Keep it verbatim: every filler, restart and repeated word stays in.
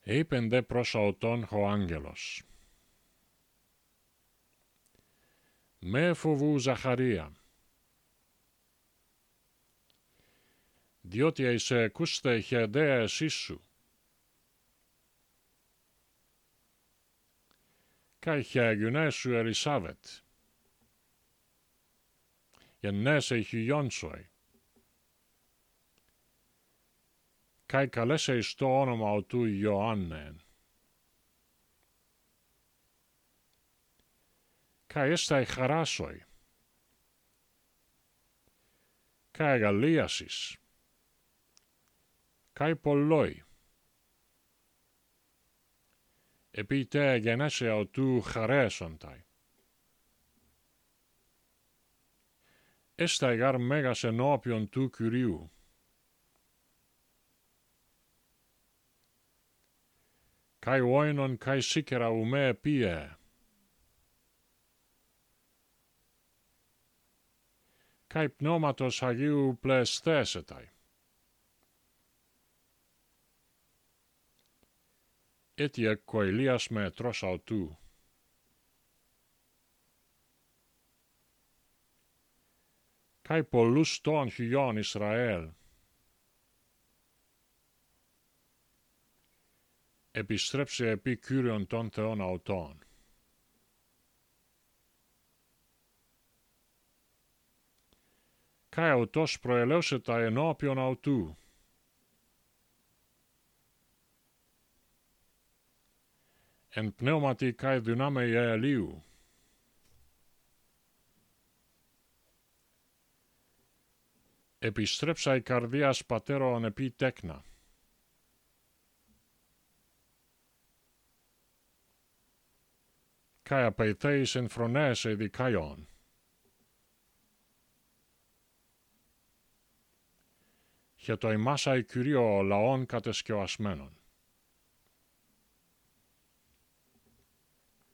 Είπεν δε προς αυτόν ο άγγελος. «Μέ φοβού Ζαχαρία, διότι εισαι εκούστε χεδαίας σου, καί χεγουνέ σου Ελισάβετ, γεννέσαι χιλιόν σοι, καί καλέσαι εις το όνομα του Ιωάννεν, καί έσται χαράσοι, καί γαλλίασις, καί πολλοί, επί τε γενέσαι του χαρέσονται. Έσται γαρ μέγας ενώπιον του Κυρίου, καί όινον καί σίκερα ουμέ επίε, καί πνεύματος Αγίου πλεστέσεται. Έτι εκκοηλίας με τρως αυτού. Καί πολλούς των χιλιών Ισραήλ. Επιστρέψε επί Κύριον των Θεών αυτών. Καί αυτός προελεύσεται ενώπιον αυτού. Εν πνεύματι καί δυνάμει Ελίου. Επιστρέψα η καρδίας πατέρων επί τέκνα. Καί απειθέης εν φρονές εδικαίων. Και το ημάσα η Κυρίο λαών κατεσκευασμένων.